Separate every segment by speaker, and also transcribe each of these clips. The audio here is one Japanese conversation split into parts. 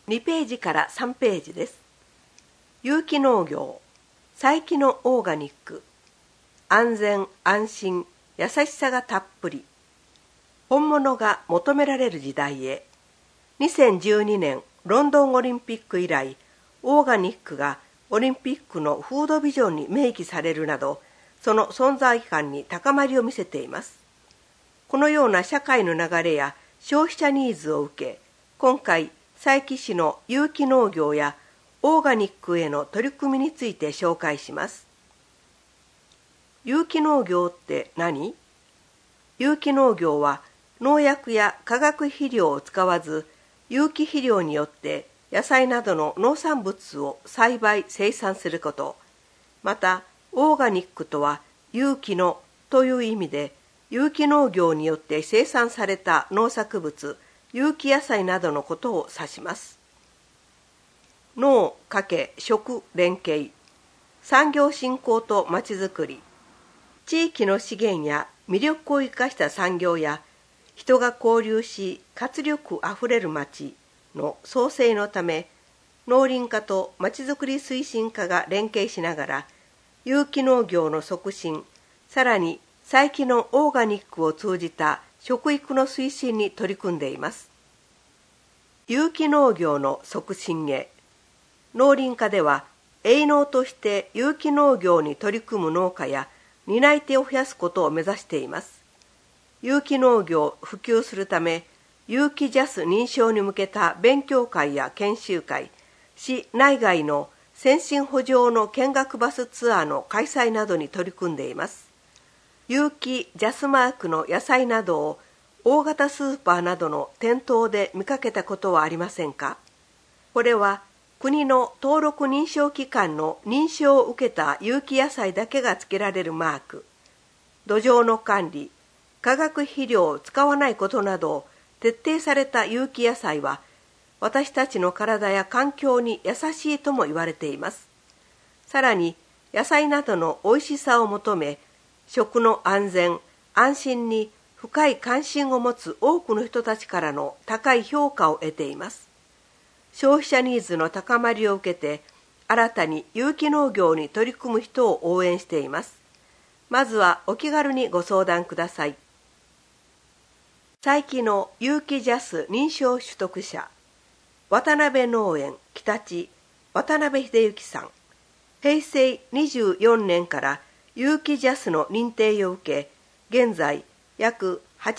Speaker 1: 2ページから3ページです。有機農業、再起のオーガニック、安全安心、優しさがたっぷり、本物が求められる時代へ。2012年ロンドンオリンピック以来、オーガニックがオリンピックのフードビジョンに明記されるなど、その存在感に高まりを見せています。このような社会の流れや消費者ニーズを受け、今回、佐伯市の有機農業やオーガニックへの取り組みについて紹介します。有機農業って何？有機農業は農薬や化学肥料を使わず、有機肥料によって野菜などの農産物を栽培・生産すること。また、オーガニックとは有機のという意味で、有機農業によって生産された農作物、有機野菜などのことを指します。農×食連携、産業振興とまちづくり、地域の資源や魅力を生かした産業や人が交流し活力あふれるまちの創生のため、農林課とまちづくり推進課が連携しながら、有機農業の促進、さらに再起のオーガニックを通じた食育の推進に取り組んでいます。有機農業の促進へ。農林課では、営農として有機農業に取り組む農家や担い手を増やすことを目指しています。有機農業を普及するため、有機ジャス認証に向けた勉強会や研修会、市内外の先進補助の見学バスツアーの開催などに取り組んでいます。有機ジャスマークの野菜などを大型スーパーなどの店頭で見かけたことはありませんか？これは国の登録認証機関の認証を受けた有機野菜だけが付けられるマーク。土壌の管理、化学肥料を使わないことなどを徹底された有機野菜は、私たちの体や環境に優しいとも言われています。さらに、野菜などの美味しさを求め、食の安全・安心に深い関心を持つ多くの人たちからの高い評価を得ています。消費者ニーズの高まりを受けて、新たに有機農業に取り組む人を応援しています。まずはお気軽にご相談ください。佐伯の有機ジャス認証取得者、渡辺農園北地渡辺秀幸さん。平成24年から有機ジャスの認定を受け、現在約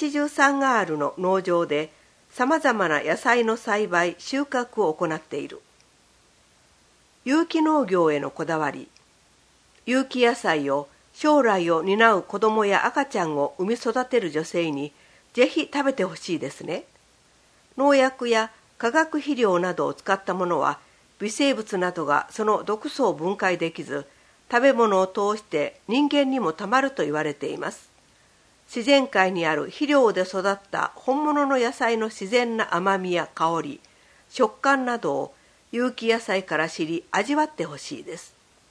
Speaker 1: 83アールの農場でさまざまな野菜の栽培・収穫を行っている。有機農業へのこだわり。有機野菜を将来を担う子どもや赤ちゃんを産み育てる女性にぜひ食べてほしいですね。農薬や化学肥料などを使ったものは微生物などがその毒素を分解できず、食べ物を通して人間にもたまると言われています。自然界にある肥料で育った本物の野菜の自然な甘みや香り、食感などを有機野菜から知り味わってほしいです。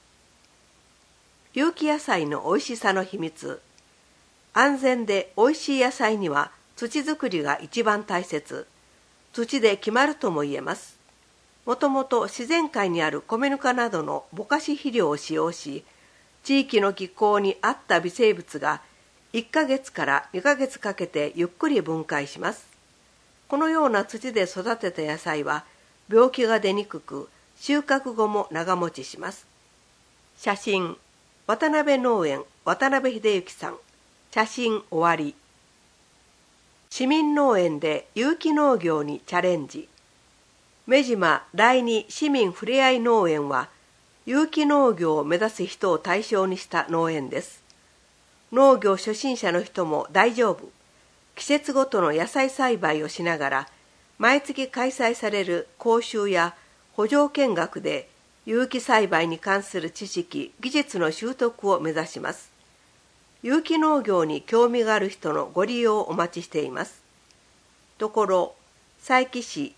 Speaker 1: 有機野菜の美味しさの秘密。安全で美味しい野菜には土作りが一番大切。土で決まるとも言えます。もともと自然界にある米ぬかなどのぼかし肥料を使用し、地域の気候に合った微生物が1ヶ月から2ヶ月かけてゆっくり分解します。このような土で育てた野菜は病気が出にくく、収穫後も長持ちします。写真、渡辺農園渡辺秀幸さん。写真終わり。市民農園で有機農業にチャレンジ。目島第二市民ふれあい農園は、有機農業を目指す人を対象にした農園です。農業初心者の人も大丈夫。季節ごとの野菜栽培をしながら、毎月開催される講習や補助見学で、有機栽培に関する知識・技術の習得を目指します。有機農業に興味がある人のご利用をお待ちしています。ところ、佐伯市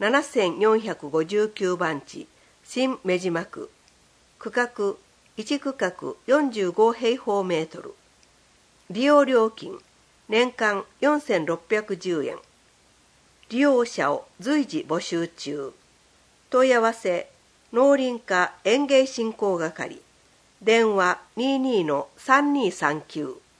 Speaker 1: 7459番地、新目島区、区画1区画45平方メートル。利用料金、年間4610円。利用者を随時募集中。 問い合わせ農林課園芸振興係、電話22-3239